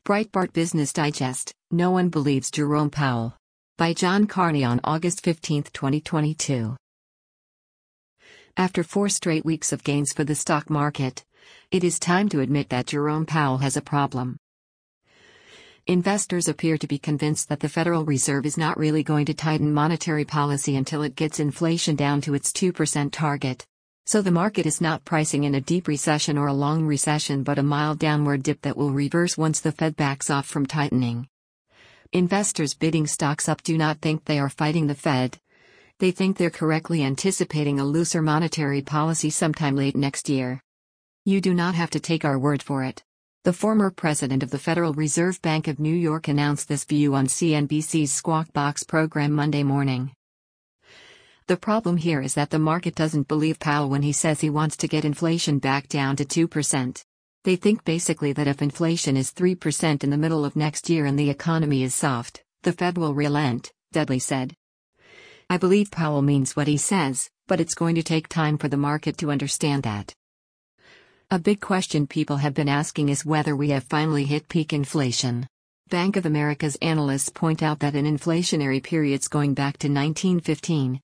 Breitbart Business Digest, No One Believes Jerome Powell. By John Carney on August 15, 2022. After 4 straight weeks of gains for the stock market, it is time to admit that Jerome Powell has a problem. Investors appear to be convinced that the Federal Reserve is not really going to tighten monetary policy until it gets inflation down to its 2% target. So the market is not pricing in a deep recession or a long recession but a mild downward dip that will reverse once the Fed backs off from tightening. Investors bidding stocks up do not think they are fighting the Fed. They think they're correctly anticipating a looser monetary policy sometime late next year. You do not have to take our word for it. The former president of the Federal Reserve Bank of New York announced this view on CNBC's Squawk Box program Monday morning. The problem here is that the market doesn't believe Powell when he says he wants to get inflation back down to 2%. They think basically that if inflation is 3% in the middle of next year and the economy is soft, the Fed will relent, Dudley said. I believe Powell means what he says, but it's going to take time for the market to understand that. A big question people have been asking is whether we have finally hit peak inflation. Bank of America's analysts point out that in inflationary periods going back to 1915,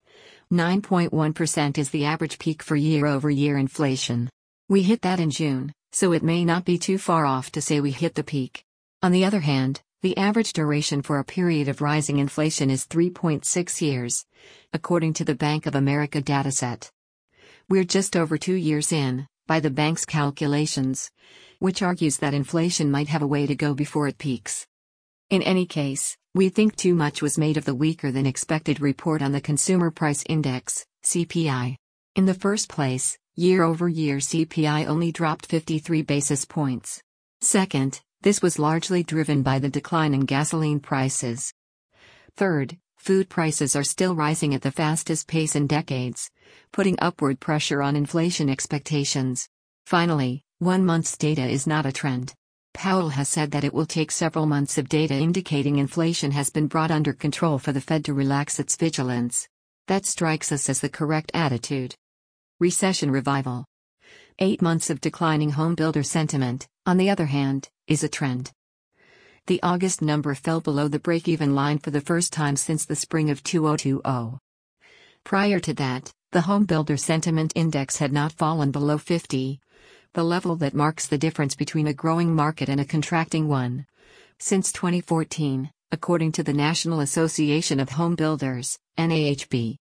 9.1% is the average peak for year-over-year inflation. We hit that in June, so it may not be too far off to say we hit the peak. On the other hand, the average duration for a period of rising inflation is 3.6 years, according to the Bank of America dataset. We're just over 2 years in, by the bank's calculations, which argues that inflation might have a way to go before it peaks. In any case, we think too much was made of the weaker than expected report on the Consumer Price Index, CPI. In the first place, year-over-year CPI only dropped 53 basis points. Second, this was largely driven by the decline in gasoline prices. Third, food prices are still rising at the fastest pace in decades, putting upward pressure on inflation expectations. Finally, 1 month's data is not a trend. Powell has said that it will take several months of data indicating inflation has been brought under control for the Fed to relax its vigilance. That strikes us as the correct attitude. Recession revival. 8 months of declining home builder sentiment, on the other hand, is a trend. The August number fell below the break-even line for the first time since the spring of 2020. Prior to that, the home builder sentiment index had not fallen below 50. The level that marks the difference between a growing market and a contracting one. Since 2014, according to the National Association of Home Builders, NAHB.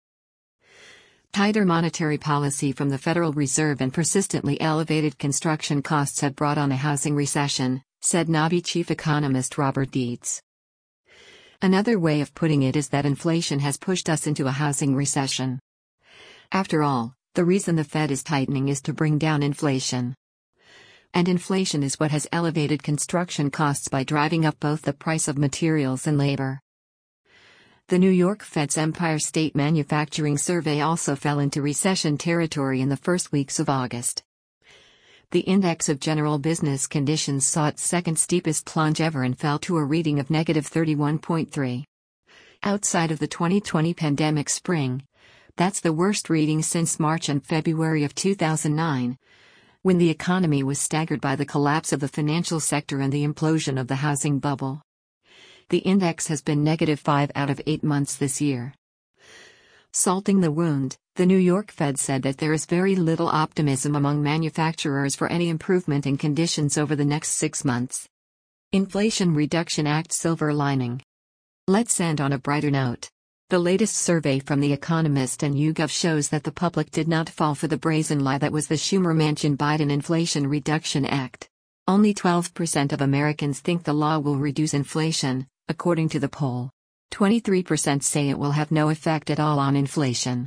Tighter monetary policy from the Federal Reserve and persistently elevated construction costs have brought on a housing recession, said NAHB chief economist Robert Dietz. Another way of putting it is that inflation has pushed us into a housing recession. After all, the reason the Fed is tightening is to bring down inflation. And inflation is what has elevated construction costs by driving up both the price of materials and labor. The New York Fed's Empire State Manufacturing Survey also fell into recession territory in the first weeks of August. The index of general business conditions saw its second steepest plunge ever and fell to a reading of -31.3. Outside of the 2020 pandemic spring, that's the worst reading since March and February of 2009. When the economy was staggered by the collapse of the financial sector and the implosion of the housing bubble. The index has been -5 out of 8 months this year. Salting the wound, the New York Fed said that there is very little optimism among manufacturers for any improvement in conditions over the next 6 months. Inflation Reduction Act silver lining. Let's end on a brighter note. The latest survey from The Economist and YouGov shows that the public did not fall for the brazen lie that was the Schumer-Manchin-Biden Inflation Reduction Act. Only 12% of Americans think the law will reduce inflation, according to the poll. 23% say it will have no effect at all on inflation.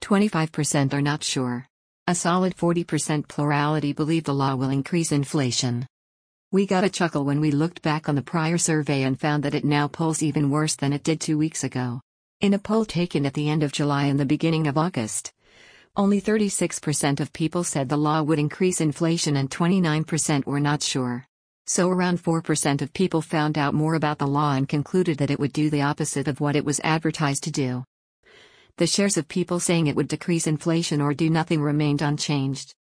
25% are not sure. A solid 40% plurality believe the law will increase inflation. We got a chuckle when we looked back on the prior survey and found that it now polls even worse than it did 2 weeks ago. In a poll taken at the end of July and the beginning of August, only 36% of people said the law would increase inflation and 29% were not sure. So around 4% of people found out more about the law and concluded that it would do the opposite of what it was advertised to do. The shares of people saying it would decrease inflation or do nothing remained unchanged.